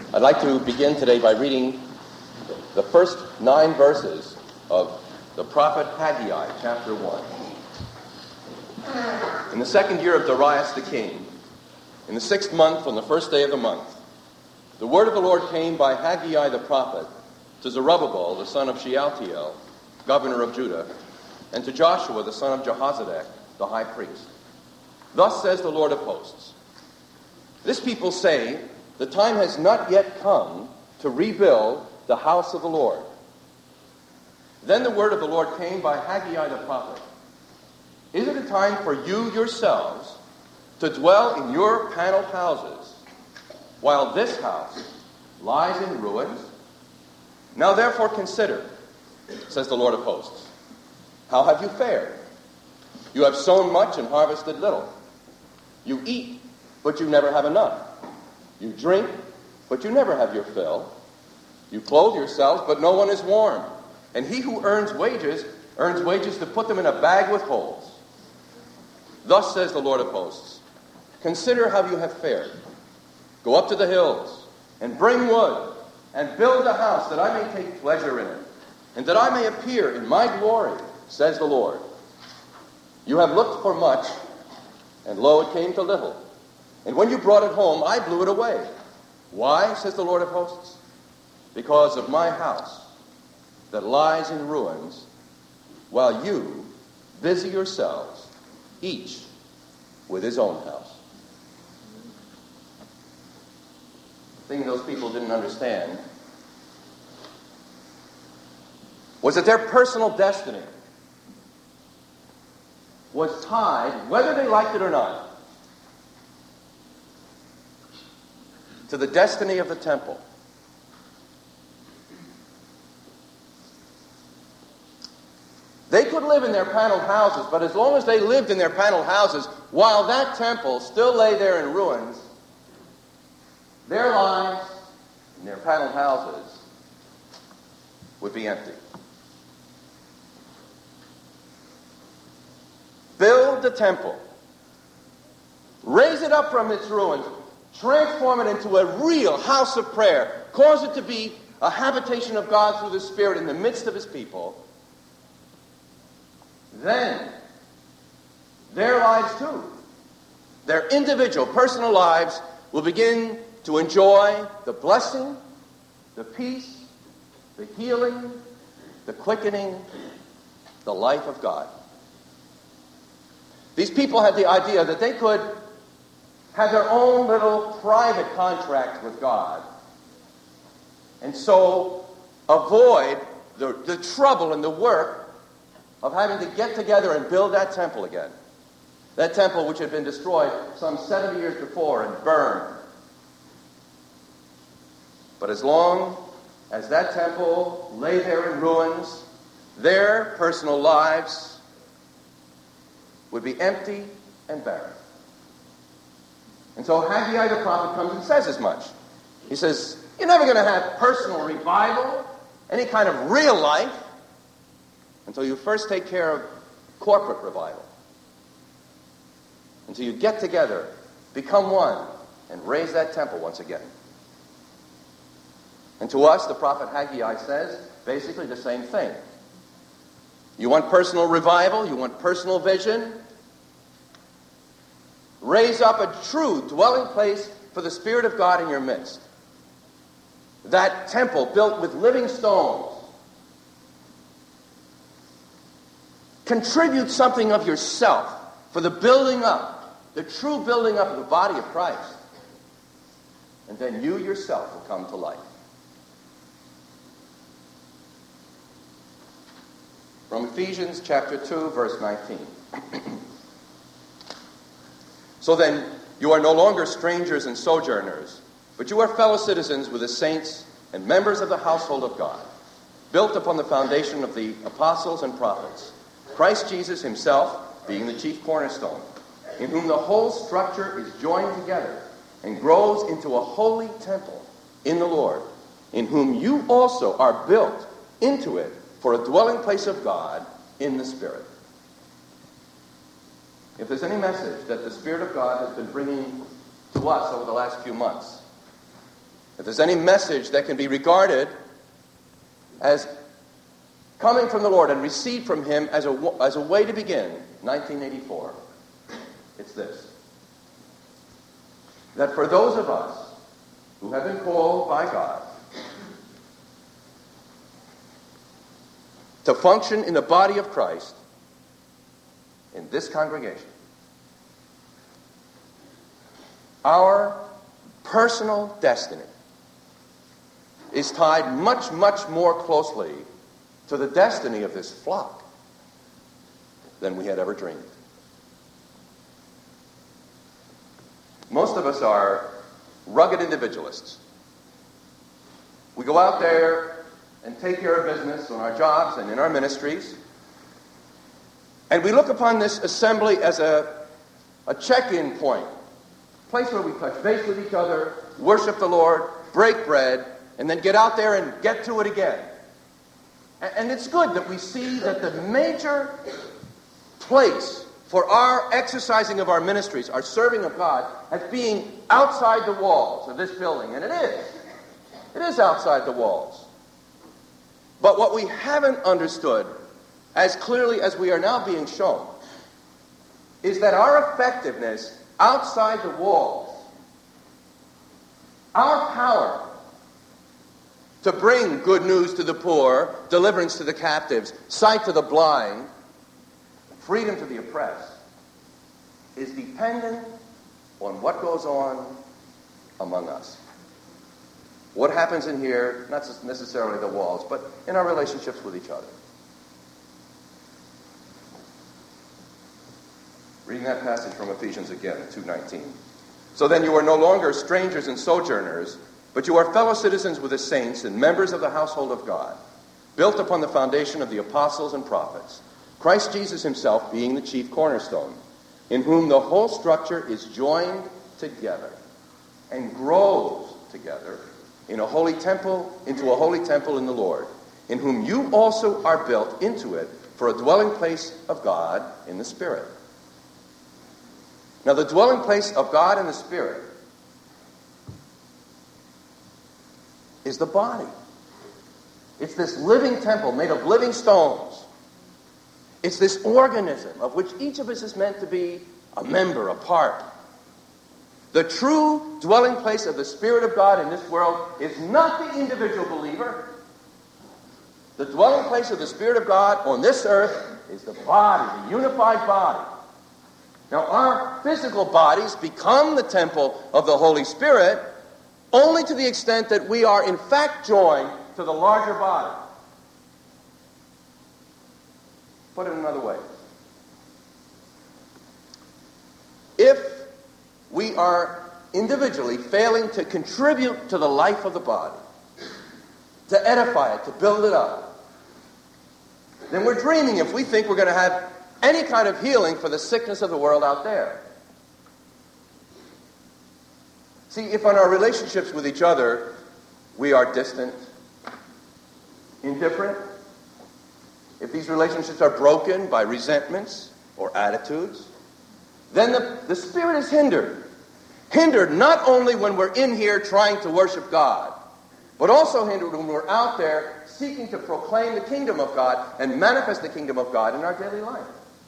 I'd like to begin today by reading the first 9 verses of the prophet Haggai, chapter 1. In the 2nd year of Darius the king, in the 6th month, on the 1st day of the month, the word of the Lord came by Haggai the prophet to Zerubbabel, the son of Shealtiel, governor of Judah, and to Joshua, the son of Jehozadak, the high priest. Thus says the Lord of hosts, this people say, the time has not yet come to rebuild the house of the Lord. Then the word of the Lord came by Haggai the prophet. Is it a time for you yourselves to dwell in your paneled houses, while this house lies in ruins? Now therefore consider, says the Lord of hosts, how have you fared? You have sown much and harvested little. You eat, but you never have enough. You drink, but you never have your fill. You clothe yourselves, but no one is warm. And he who earns wages to put them in a bag with holes. Thus says the Lord of hosts, consider how you have fared. Go up to the hills, and bring wood, and build a house, that I may take pleasure in it, and that I may appear in my glory, says the Lord. You have looked for much, and lo, it came to little. And when you brought it home, I blew it away. Why, says the Lord of hosts? Because of my house that lies in ruins, while you busy yourselves, each with his own house. The thing those people didn't understand was that their personal destiny was tied, whether they liked it or not, to the destiny of the temple. They could live in their paneled houses, but as long as they lived in their paneled houses, while that temple still lay there in ruins, their lives in their paneled houses would be empty. Build the temple. Raise it up from its ruins. Transform it into a real house of prayer. Cause it to be a habitation of God through the Spirit in the midst of his people. Then, their lives too, their individual, personal lives, will begin to enjoy the blessing, the peace, the healing, the quickening, the life of God. These people had the idea that they could have their own little private contract with God, and so avoid the trouble and the work of having to get together and build that temple again. That temple which had been destroyed some 70 years before and burned. But as long as that temple lay there in ruins, their personal lives would be empty and barren. And so Haggai the prophet comes and says as much. He says, you're never going to have personal revival, any kind of real life, until you first take care of corporate revival. Until you get together, become one, and raise that temple once again. And to us, the prophet Haggai says basically the same thing. You want personal revival? You want personal vision? Raise up a true dwelling place for the Spirit of God in your midst. That temple built with living stones. Contribute something of yourself for the building up, the true building up of the body of Christ. And then you yourself will come to life. From Ephesians chapter 2, verse 19. So then, you are no longer strangers and sojourners, but you are fellow citizens with the saints and members of the household of God, built upon the foundation of the apostles and prophets, Christ Jesus himself being the chief cornerstone, in whom the whole structure is joined together and grows into a holy temple in the Lord, in whom you also are built into it for a dwelling place of God in the Spirit. If there's any message that the Spirit of God has been bringing to us over the last few months, If there's any message that can be regarded as coming from the Lord and received from Him as a way to begin 1984, it's this: that for those of us who have been called by God to function in the body of Christ in this congregation, our personal destiny is tied much, much more closely to the destiny of this flock than we had ever dreamed. Most of us are rugged individualists. We go out there and take care of business on our jobs and in our ministries, and we look upon this assembly as a check-in point, a place where we touch base with each other, worship the Lord, break bread, and then get out there and get to it again. And it's good that we see that the major place for our exercising of our ministries, our serving of God, as being outside the walls of this building. And it is. It is outside the walls. But what we haven't understood, as clearly as we are now being shown, is that our effectiveness outside the walls, our power to bring good news to the poor, deliverance to the captives, sight to the blind, freedom to the oppressed, is dependent on what goes on among us. What happens in here, not necessarily the walls, but in our relationships with each other. Reading that passage from Ephesians again, 2:19. So then you are no longer strangers and sojourners, but you are fellow citizens with the saints and members of the household of God, built upon the foundation of the apostles and prophets, Christ Jesus himself being the chief cornerstone, in whom the whole structure is joined together and grows together into a holy temple in the Lord, in whom you also are built into it for a dwelling place of God in the Spirit. Now, the dwelling place of God in the Spirit is the body. It's this living temple made of living stones. It's this organism of which each of us is meant to be a member, a part. The true dwelling place of the Spirit of God in this world is not the individual believer. The dwelling place of the Spirit of God on this earth is the body, the unified body. Now, our physical bodies become the temple of the Holy Spirit only to the extent that we are in fact joined to the larger body. Put it another way. If we are individually failing to contribute to the life of the body, to edify it, to build it up, then we're dreaming if we think we're going to have any kind of healing for the sickness of the world out there. See, if in our relationships with each other we are distant, indifferent, if these relationships are broken by resentments or attitudes, then the Spirit is hindered. Hindered not only when we're in here trying to worship God, but also hindered when we're out there seeking to proclaim the kingdom of God and manifest the kingdom of God in our daily life.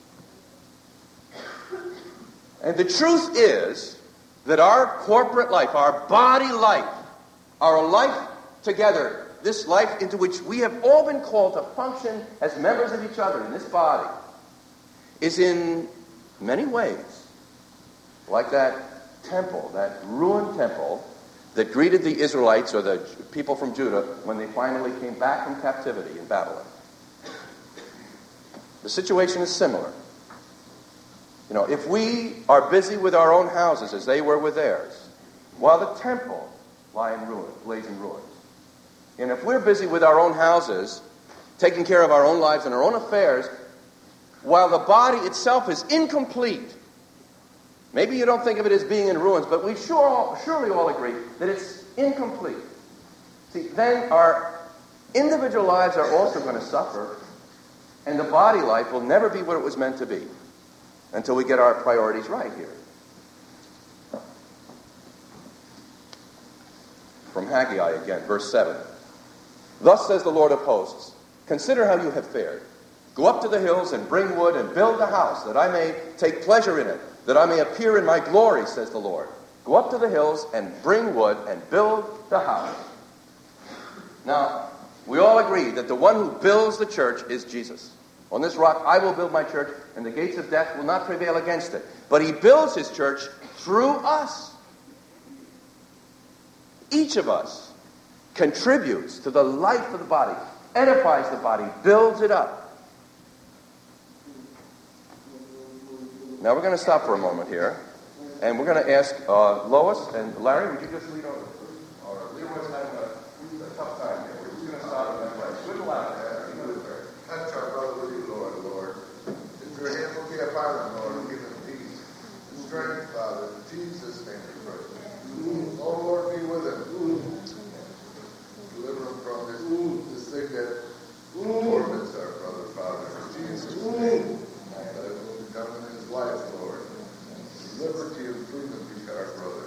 And the truth is that our corporate life, our body life, our life together, this life into which we have all been called to function as members of each other in this body, is in many ways like that temple, that ruined temple that greeted the Israelites or the people from Judah when they finally came back from captivity in Babylon. The situation is similar. You know, if we are busy with our own houses as they were with theirs, while the temple lays in ruins, and if we're busy with our own houses, taking care of our own lives and our own affairs, while the body itself is incomplete, maybe you don't think of it as being in ruins, but we surely all agree that it's incomplete. See, then our individual lives are also going to suffer, and the body life will never be what it was meant to be until we get our priorities right here. from Haggai again, verse 7. Thus says the Lord of hosts, consider how you have fared. Go up to the hills and bring wood and build a house, that I may take pleasure in it, that I may appear in my glory, says the Lord. Go up to the hills and bring wood and build the house. Now, we all agree that the one who builds the church is Jesus. On this rock I will build my church, and the gates of death will not prevail against it. But he builds his church through us. Each of us contributes to the life of the body, edifies the body, builds it up. Now we're going to stop for a moment here, and we're going to ask Lois and Larry, would you just lead over? Or Leroy's having a tough time here. We're just going to stop and pray. Good luck. Touch our brother with you, Lord. If your hand will be upon him, Lord, and give him peace and strength, Father. In Jesus' name we pray. Oh, Lord, be with him. Deliver him from this thing that torments our brother, Father. In Jesus' name. Let it come in his life, Lord. Liberty and freedom be to our brother.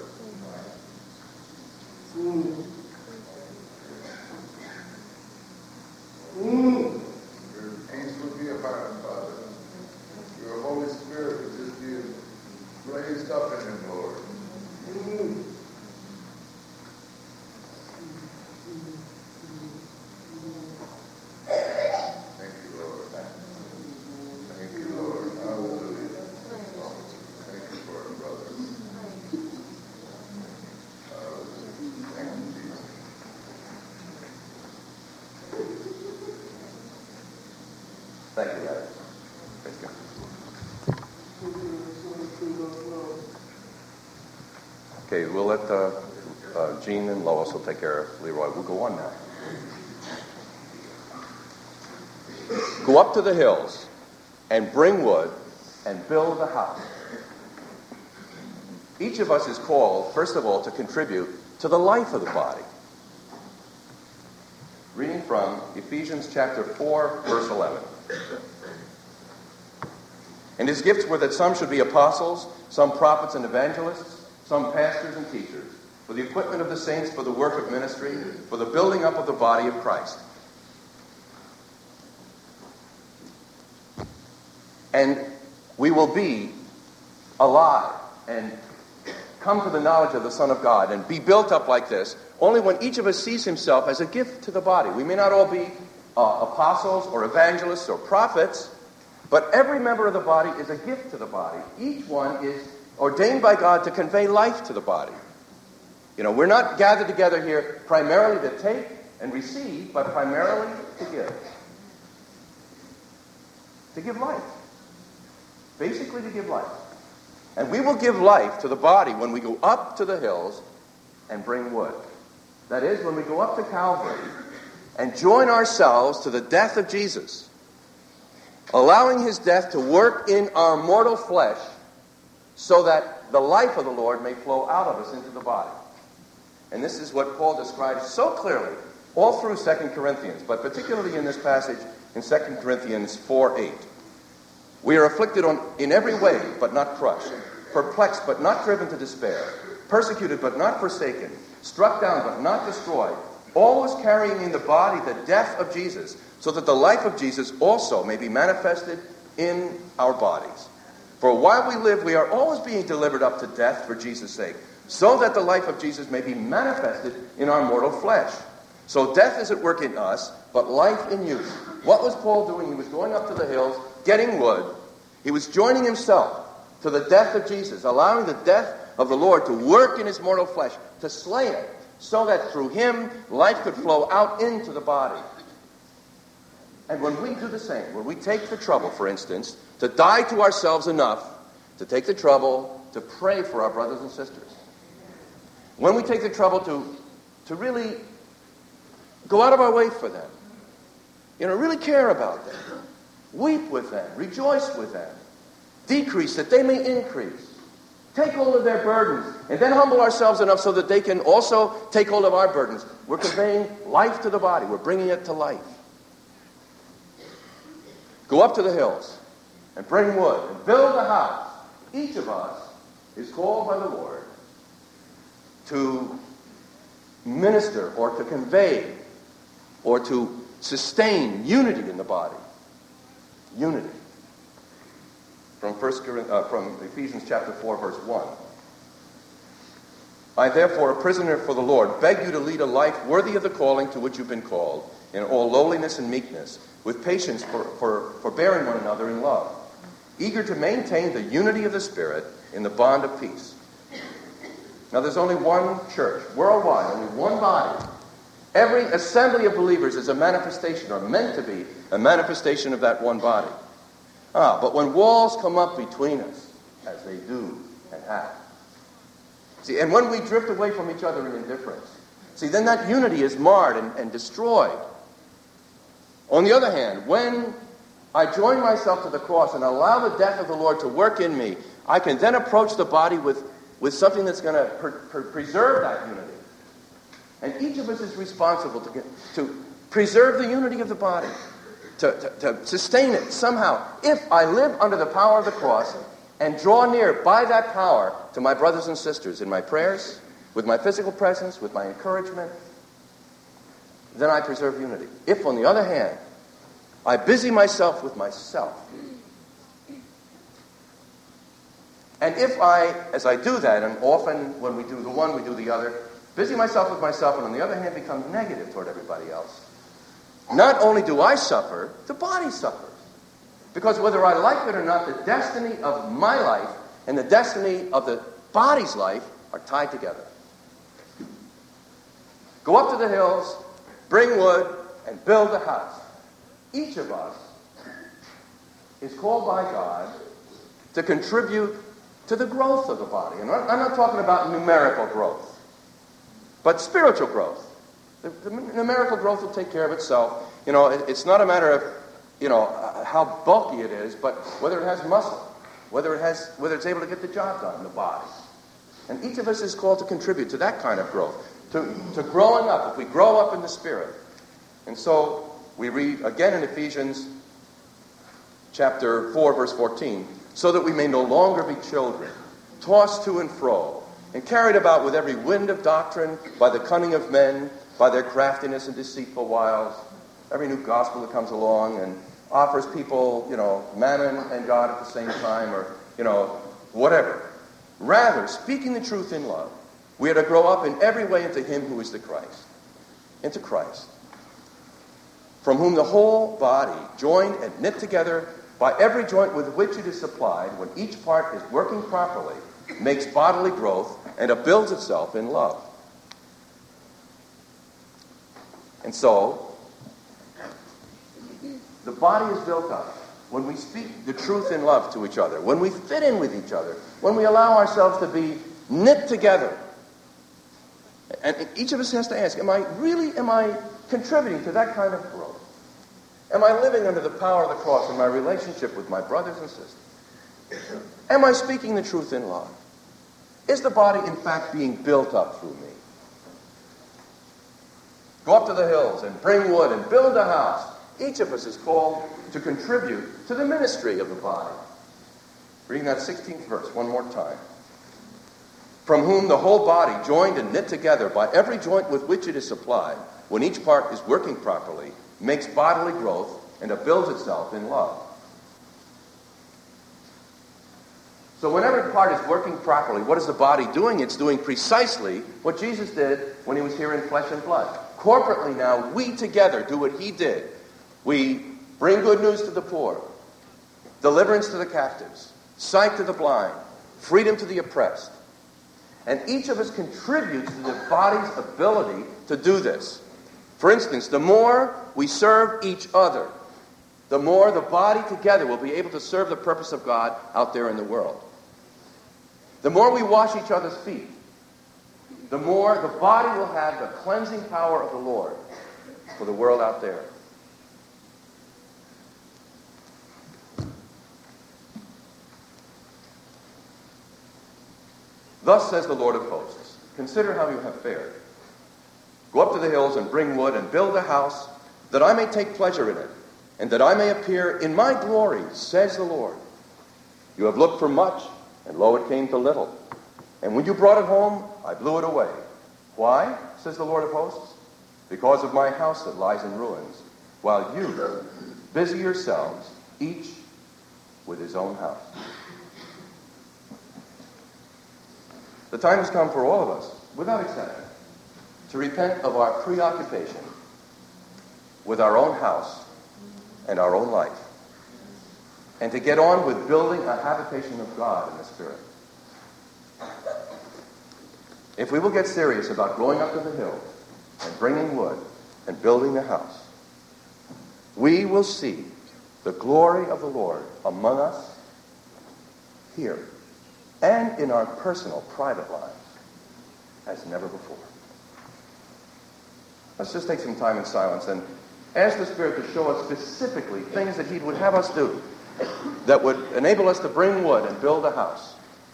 Your peace would be upon him, Father. Your Holy Spirit would just be raised up in him, Lord. Thank you, Lord. Thank you, Lord. Hallelujah. Thank you for our brother. Hallelujah. Thank you, Jesus. Thank you, Larry. Praise God. Okay, we'll let Gene and Lois will take care of Leroy. We'll go on now. Go up to the hills and bring wood and build a house. Each of us is called, first of all, to contribute to the life of the body. Reading from Ephesians chapter 4, verse 11. And his gifts were that some should be apostles, some prophets and evangelists, some pastors and teachers, for the equipment of the saints, for the work of ministry, for the building up of the body of Christ. And we will be alive and come to the knowledge of the Son of God and be built up like this only when each of us sees himself as a gift to the body. We may not all be apostles or evangelists or prophets, but every member of the body is a gift to the body. Each one is ordained by God to convey life to the body. You know, we're not gathered together here primarily to take and receive, but primarily to give. To give life. Basically to give life. And we will give life to the body when we go up to the hills and bring wood. That is, when we go up to Calvary and join ourselves to the death of Jesus, allowing his death to work in our mortal flesh so that the life of the Lord may flow out of us into the body. And this is what Paul describes so clearly all through 2 Corinthians, but particularly in this passage in 2 Corinthians 4:8. We are afflicted in every way, but not crushed, perplexed, but not driven to despair, persecuted, but not forsaken, struck down, but not destroyed, always carrying in the body the death of Jesus, so that the life of Jesus also may be manifested in our bodies. For while we live, we are always being delivered up to death for Jesus' sake, so that the life of Jesus may be manifested in our mortal flesh. So death is at work in us, but life in you. What was Paul doing? He was going up to the hills, getting wood. He was joining himself to the death of Jesus, allowing the death of the Lord to work in his mortal flesh, to slay it, so that through him life could flow out into the body. And when we do the same, when we take the trouble, for instance, to die to ourselves enough to take the trouble to pray for our brothers and sisters, when we take the trouble to really go out of our way for them, really care about them, weep with them, rejoice with them, decrease that they may increase, take hold of their burdens, and then humble ourselves enough so that they can also take hold of our burdens. We're conveying life to the body. We're bringing it to life. Go up to the hills and bring wood and build a house. Each of us is called by the Lord to minister or to convey or to sustain unity in the body. Unity. From Ephesians chapter 4, verse 1. I, therefore, a prisoner for the Lord, beg you to lead a life worthy of the calling to which you've been called, in all lowliness and meekness, with patience forbearing one another in love, eager to maintain the unity of the Spirit in the bond of peace. Now, there's only one church, worldwide, only one body. Every assembly of believers is a manifestation, or meant to be a manifestation of that one body. But when walls come up between us, as they do and have, see, and when we drift away from each other in indifference, see, then that unity is marred and destroyed. On the other hand, when I join myself to the cross and allow the death of the Lord to work in me, I can then approach the body with something that's going to preserve that unity. And each of us is responsible to preserve the unity of the body, to sustain it somehow. If I live under the power of the cross and draw near by that power to my brothers and sisters in my prayers, with my physical presence, with my encouragement, then I preserve unity. If, on the other hand, I busy myself with myself, and if I, as I do that, and often when we do the one, we do the other, busy myself with myself, and on the other hand become negative toward everybody else, not only do I suffer, the body suffers. Because whether I like it or not, the destiny of my life and the destiny of the body's life are tied together. Go up to the hills, bring wood, and build a house. Each of us is called by God to contribute to the growth of the body. And I'm not talking about numerical growth, but spiritual growth. The numerical growth will take care of itself. You know, it's not a matter of, how bulky it is, but whether it has muscle, whether it's able to get the job done in the body. And each of us is called to contribute to that kind of growth, to growing up, if we grow up in the Spirit. And so we read again in Ephesians chapter 4, verse 14, so that we may no longer be children, tossed to and fro, and carried about with every wind of doctrine by the cunning of men, by their craftiness and deceitful wiles. Every new gospel that comes along and offers people, mammon and God at the same time, or, whatever. Rather, speaking the truth in love, we are to grow up in every way into Him who is the Christ. Into Christ. From whom the whole body, joined and knit together by every joint with which it is supplied, when each part is working properly, makes bodily growth and upbuilds itself in love. And so, the body is built up when we speak the truth in love to each other, when we fit in with each other, when we allow ourselves to be knit together. And each of us has to ask, am I contributing to that kind of growth? Am I living under the power of the cross in my relationship with my brothers and sisters? Am I speaking the truth in love? Is the body, in fact, being built up through me? Go up to the hills and bring wood and build a house. Each of us is called to contribute to the ministry of the body. Reading that 16th verse one more time. From whom the whole body, joined and knit together by every joint with which it is supplied, when each part is working properly, makes bodily growth and upbuilds itself in love. So when every part is working properly, what is the body doing? It's doing precisely what Jesus did when He was here in flesh and blood. Corporately now, we together do what He did. We bring good news to the poor, deliverance to the captives, sight to the blind, freedom to the oppressed. And each of us contributes to the body's ability to do this. For instance, the more we serve each other, the more the body together will be able to serve the purpose of God out there in the world. The more we wash each other's feet, the more the body will have the cleansing power of the Lord for the world out there. Thus says the Lord of hosts, consider how you have fared. Go up to the hills and bring wood and build a house, that I may take pleasure in it, and that I may appear in my glory, says the Lord. You have looked for much, and lo, it came to little. And when you brought it home, I blew it away. Why, says the Lord of hosts? Because of my house that lies in ruins, while you busy yourselves, each with his own house. The time has come for all of us, without exception, to repent of our preoccupation with our own house and our own life, and to get on with building a habitation of God in the Spirit. If we will get serious about going up to the hill and bringing wood and building the house, we will see the glory of the Lord among us here and in our personal, private lives as never before. Let's just take some time in silence and ask the Spirit to show us specifically things that he would have us do that would enable us to bring wood and build a house.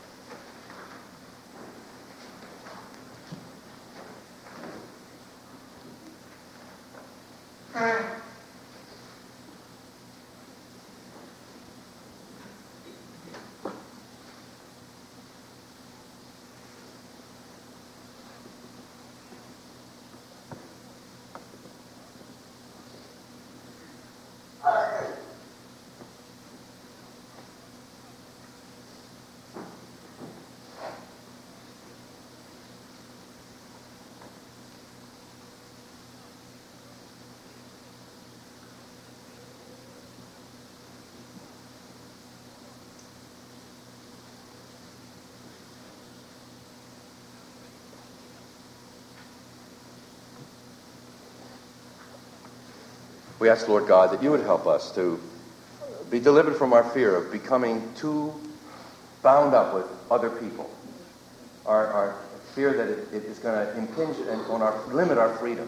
We ask, Lord God, that you would help us to be delivered from our fear of becoming too bound up with other people. Our fear that it is going to impinge on limit our freedom.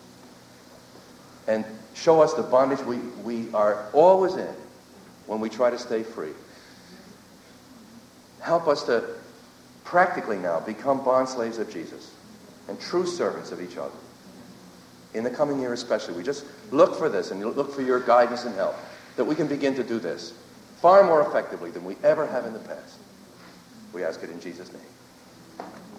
And show us the bondage we are always in when we try to stay free. Help us to practically now become bondslaves of Jesus and true servants of each other. In the coming year especially, we just look for this and look for your guidance and help, that we can begin to do this far more effectively than we ever have in the past. We ask it in Jesus' name.